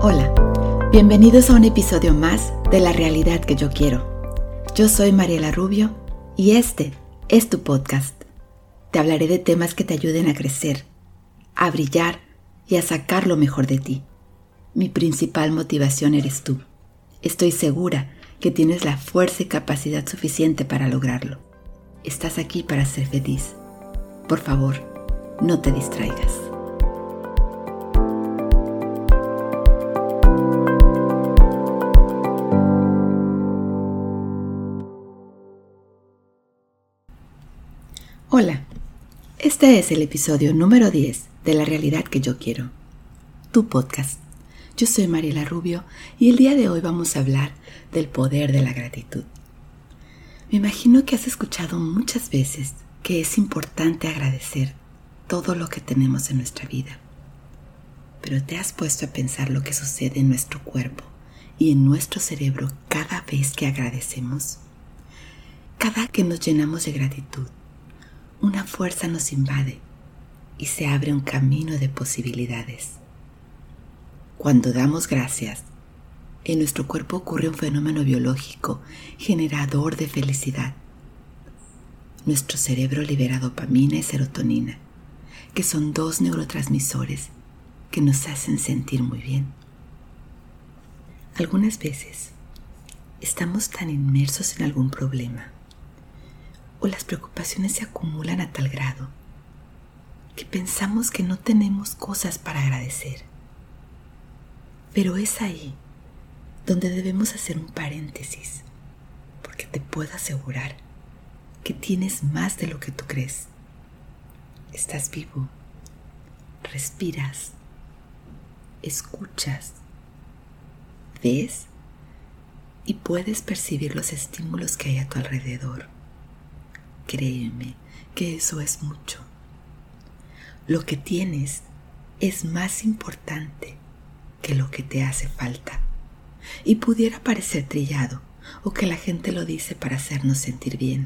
Hola, bienvenidos a un episodio más de La Realidad que yo quiero. Yo soy Mariela Rubio y este es tu podcast. Te hablaré de temas que te ayuden a crecer, a brillar y a sacar lo mejor de ti. Mi principal motivación eres tú. Estoy segura que tienes la fuerza y capacidad suficiente para lograrlo. Estás aquí para ser feliz. Por favor, no te distraigas. Hola, este es el episodio número 10 de La Realidad que yo quiero, tu podcast. Yo soy Mariela Rubio y el día de hoy vamos a hablar del poder de la gratitud. Me imagino que has escuchado muchas veces que es importante agradecer todo lo que tenemos en nuestra vida. Pero ¿te has puesto a pensar lo que sucede en nuestro cuerpo y en nuestro cerebro cada vez que agradecemos? Cada que nos llenamos de gratitud, una fuerza nos invade y se abre un camino de posibilidades. Cuando damos gracias, en nuestro cuerpo ocurre un fenómeno biológico generador de felicidad. Nuestro cerebro libera dopamina y serotonina, que son dos neurotransmisores que nos hacen sentir muy bien. Algunas veces estamos tan inmersos en algún problema o las preocupaciones se acumulan a tal grado que pensamos que no tenemos cosas para agradecer. Pero es ahí donde debemos hacer un paréntesis, porque te puedo asegurar que tienes más de lo que tú crees. Estás vivo, respiras, escuchas, ves y puedes percibir los estímulos que hay a tu alrededor. Créeme que eso es mucho. Lo que tienes es más importante que lo que te hace falta. Y pudiera parecer trillado o que la gente lo dice para hacernos sentir bien.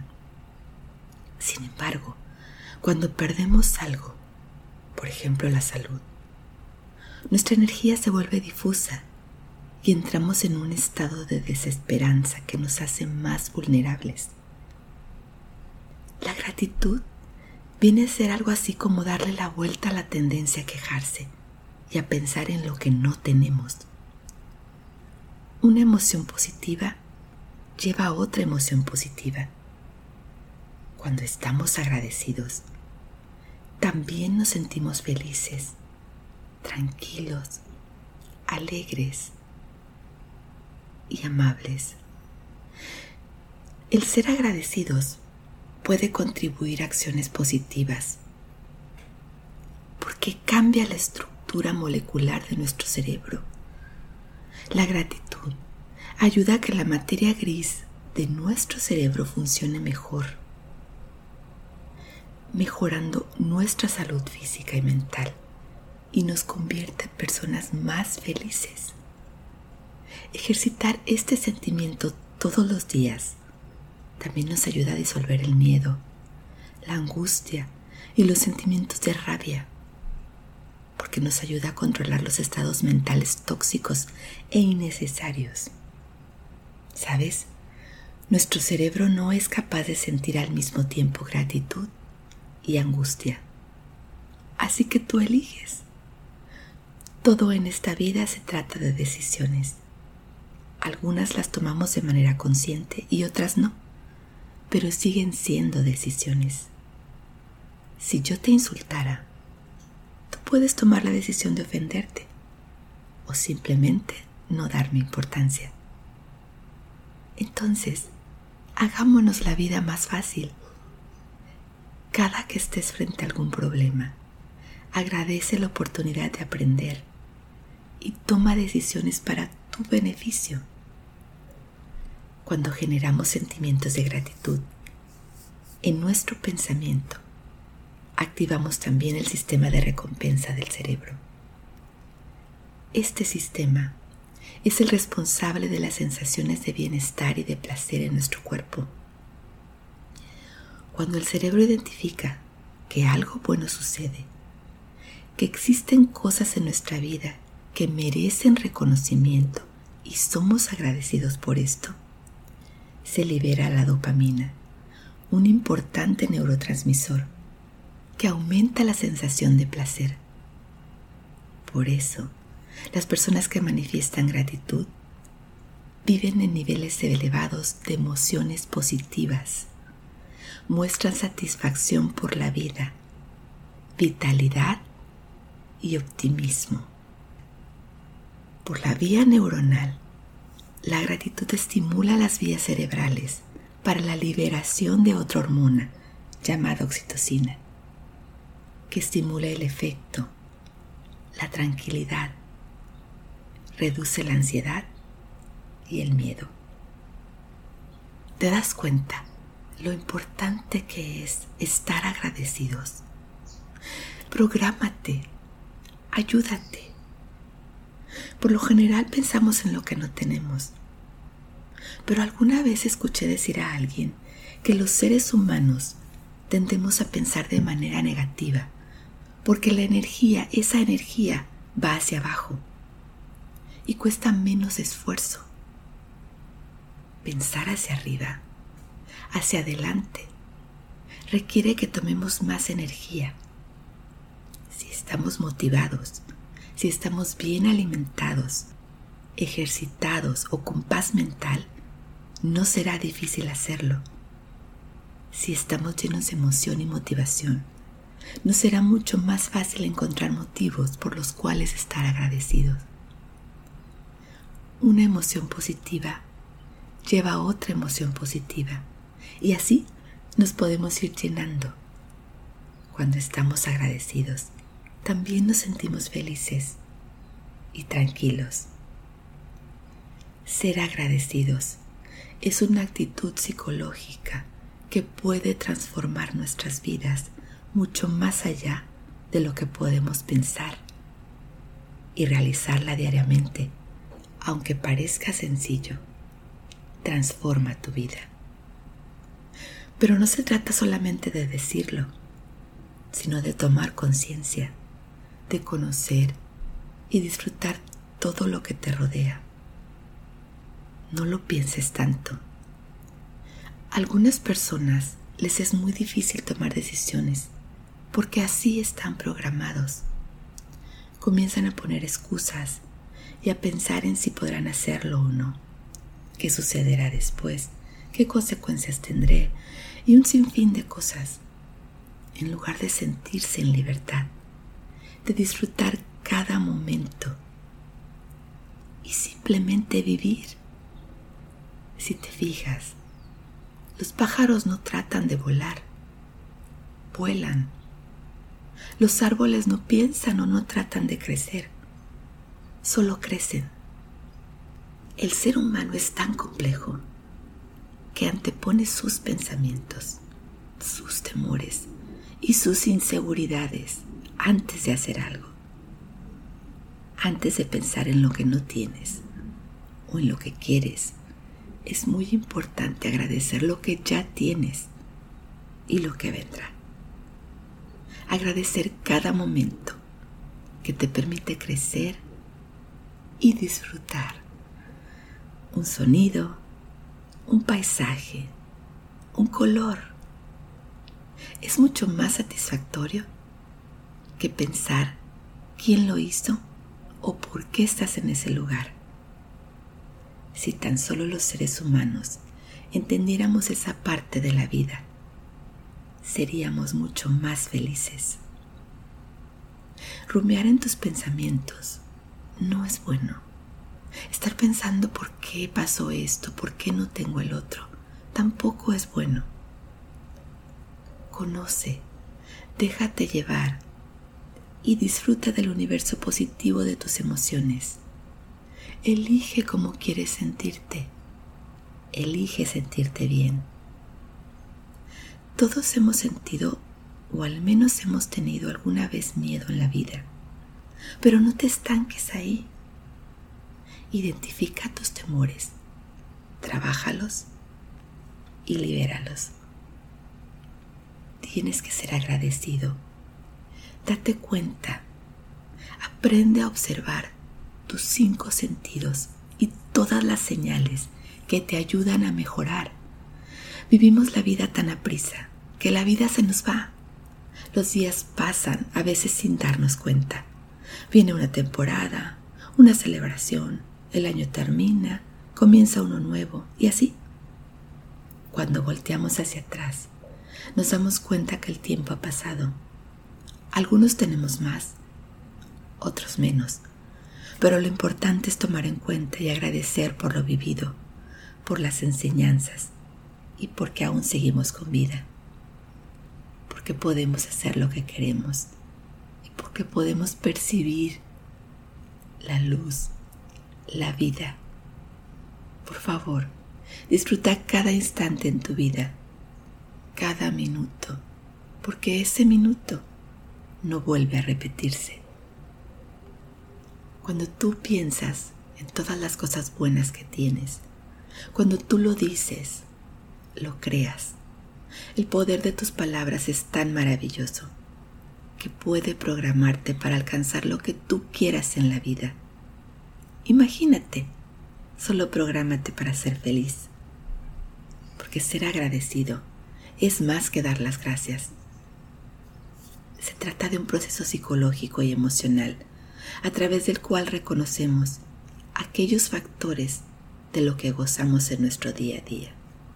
Sin embargo, cuando perdemos algo, por ejemplo la salud, nuestra energía se vuelve difusa y entramos en un estado de desesperanza que nos hace más vulnerables. La gratitud viene a ser algo así como darle la vuelta a la tendencia a quejarse y a pensar en lo que no tenemos. Una emoción positiva lleva a otra emoción positiva. Cuando estamos agradecidos, también nos sentimos felices, tranquilos, alegres y amables. El ser agradecidos puede contribuir a acciones positivas porque cambia la estructura molecular de nuestro cerebro. La gratitud ayuda a que la materia gris de nuestro cerebro funcione mejor, mejorando nuestra salud física y mental, y nos convierte en personas más felices. Ejercitar este sentimiento todos los días también nos ayuda a disolver el miedo, la angustia y los sentimientos de rabia, porque nos ayuda a controlar los estados mentales tóxicos e innecesarios. ¿Sabes? Nuestro cerebro no es capaz de sentir al mismo tiempo gratitud y angustia. Así que tú eliges. Todo en esta vida se trata de decisiones. Algunas las tomamos de manera consciente y otras no, pero siguen siendo decisiones. Si yo te insultara, tú puedes tomar la decisión de ofenderte o simplemente no darme importancia. Entonces, hagámonos la vida más fácil. Cada que estés frente a algún problema, agradece la oportunidad de aprender y toma decisiones para tu beneficio. Cuando generamos sentimientos de gratitud en nuestro pensamiento, activamos también el sistema de recompensa del cerebro. Este sistema es el responsable de las sensaciones de bienestar y de placer en nuestro cuerpo. Cuando el cerebro identifica que algo bueno sucede, que existen cosas en nuestra vida que merecen reconocimiento y somos agradecidos por esto, se libera la dopamina, un importante neurotransmisor que aumenta la sensación de placer. Por eso, las personas que manifiestan gratitud viven en niveles elevados de emociones positivas, muestran satisfacción por la vida, vitalidad y optimismo. Por la vía neuronal, la gratitud estimula las vías cerebrales para la liberación de otra hormona llamada oxitocina, que estimula el afecto, la tranquilidad, reduce la ansiedad y el miedo. ¿Te das cuenta lo importante que es estar agradecidos? Prográmate, ayúdate. Por lo general pensamos en lo que no tenemos, pero alguna vez escuché decir a alguien que los seres humanos tendemos a pensar de manera negativa, porque esa energía va hacia abajo y cuesta menos esfuerzo. Pensar hacia arriba, hacia adelante, requiere que tomemos más energía. Si estamos motivados, si estamos bien alimentados, ejercitados o con paz mental, no será difícil hacerlo. Si estamos llenos de emoción y motivación, nos será mucho más fácil encontrar motivos por los cuales estar agradecidos. Una emoción positiva lleva a otra emoción positiva y así nos podemos ir llenando. Cuando estamos agradecidos, también nos sentimos felices y tranquilos. Ser agradecidos es una actitud psicológica que puede transformar nuestras vidas mucho más allá de lo que podemos pensar, y realizarla diariamente, aunque parezca sencillo, transforma tu vida. Pero no se trata solamente de decirlo, sino de tomar conciencia, de conocer y disfrutar todo lo que te rodea. No lo pienses tanto. A algunas personas les es muy difícil tomar decisiones porque así están programados. Comienzan a poner excusas y a pensar en si podrán hacerlo o no, qué sucederá después, qué consecuencias tendré y un sinfín de cosas, en lugar de sentirse en libertad, de disfrutar cada momento y simplemente vivir. Si te fijas, los pájaros no tratan de volar, vuelan. Los árboles no piensan o no tratan de crecer, solo crecen. El ser humano es tan complejo que antepone sus pensamientos, sus temores y sus inseguridades antes de hacer algo. Antes de pensar en lo que no tienes o en lo que quieres, es muy importante agradecer lo que ya tienes y lo que vendrá. Agradecer cada momento que te permite crecer y disfrutar. Un sonido, un paisaje, un color. Es mucho más satisfactorio que pensar quién lo hizo o por qué estás en ese lugar. Si tan solo los seres humanos entendiéramos esa parte de la vida, seríamos mucho más felices. Rumiar en tus pensamientos no es bueno. Estar pensando por qué pasó esto, por qué no tengo el otro, tampoco es bueno. Conoce, déjate llevar y disfruta del universo positivo de tus emociones. Elige cómo quieres sentirte. Elige sentirte bien. Todos hemos sentido, o al menos hemos tenido alguna vez miedo en la vida, pero no te estanques ahí. Identifica tus temores, trabájalos y libéralos. Tienes que ser agradecido. Date cuenta, aprende a observar tus 5 sentidos y todas las señales que te ayudan a mejorar. Vivimos la vida tan aprisa que la vida se nos va. Los días pasan a veces sin darnos cuenta. Viene una temporada, una celebración, el año termina, comienza uno nuevo y así. Cuando volteamos hacia atrás, nos damos cuenta que el tiempo ha pasado. Algunos tenemos más, otros menos, pero lo importante es tomar en cuenta y agradecer por lo vivido, por las enseñanzas y porque aún seguimos con vida, porque podemos hacer lo que queremos y porque podemos percibir la luz, la vida. Por favor, disfruta cada instante en tu vida, cada minuto, porque ese minuto no vuelve a repetirse. Cuando tú piensas en todas las cosas buenas que tienes, cuando tú lo dices, lo creas. El poder de tus palabras es tan maravilloso que puede programarte para alcanzar lo que tú quieras en la vida. Imagínate, solo prográmate para ser feliz, porque ser agradecido es más que dar las gracias. Se trata de un proceso psicológico y emocional a través del cual reconocemos aquellos factores de lo que gozamos en nuestro día a día.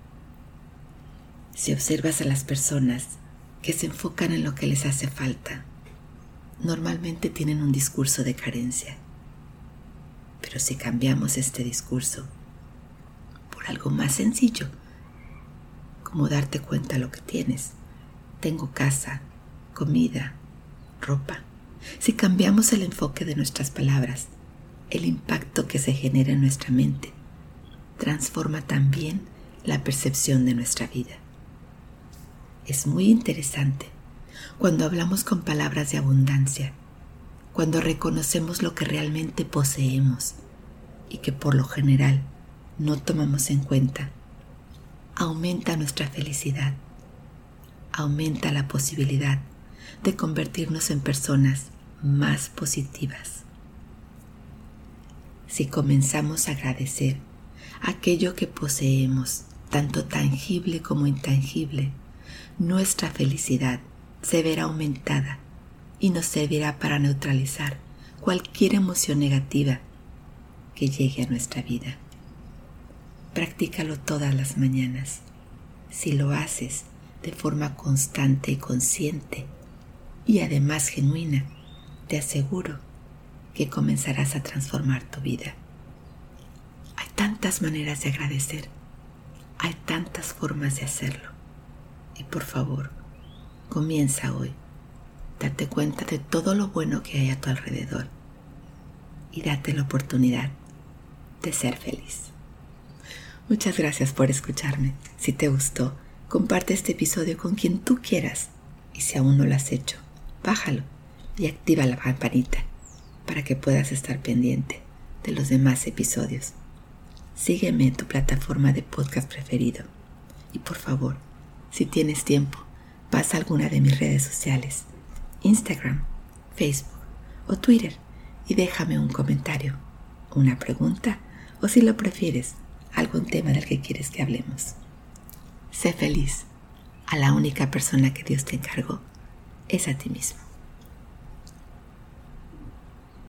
Si observas a las personas que se enfocan en lo que les hace falta, normalmente tienen un discurso de carencia. Pero si cambiamos este discurso por algo más sencillo, como darte cuenta de lo que tienes, tengo casa, comida, ropa. Si cambiamos el enfoque de nuestras palabras, el impacto que se genera en nuestra mente transforma también la percepción de nuestra vida. Es muy interesante cuando hablamos con palabras de abundancia, cuando reconocemos lo que realmente poseemos y que por lo general no tomamos en cuenta. Aumenta nuestra felicidad, aumenta la posibilidad de convertirnos en personas más positivas. Si comenzamos a agradecer aquello que poseemos, tanto tangible como intangible, nuestra felicidad se verá aumentada y nos servirá para neutralizar cualquier emoción negativa que llegue a nuestra vida. Practícalo todas las mañanas. Si lo haces de forma constante y consciente y además genuina, te aseguro que comenzarás a transformar tu vida. Hay tantas maneras de agradecer, hay tantas formas de hacerlo. Y por favor, comienza hoy. Date cuenta de todo lo bueno que hay a tu alrededor y date la oportunidad de ser feliz. Muchas gracias por escucharme. Si te gustó, comparte este episodio con quien tú quieras. Y si aún no lo has hecho, bájalo y activa la campanita para que puedas estar pendiente de los demás episodios. Sígueme en tu plataforma de podcast preferido. Y por favor, si tienes tiempo, pasa a alguna de mis redes sociales, Instagram, Facebook o Twitter, y déjame un comentario, una pregunta o, si lo prefieres, algún tema del que quieres que hablemos. Sé feliz. A la única persona que Dios te encargó es a ti mismo.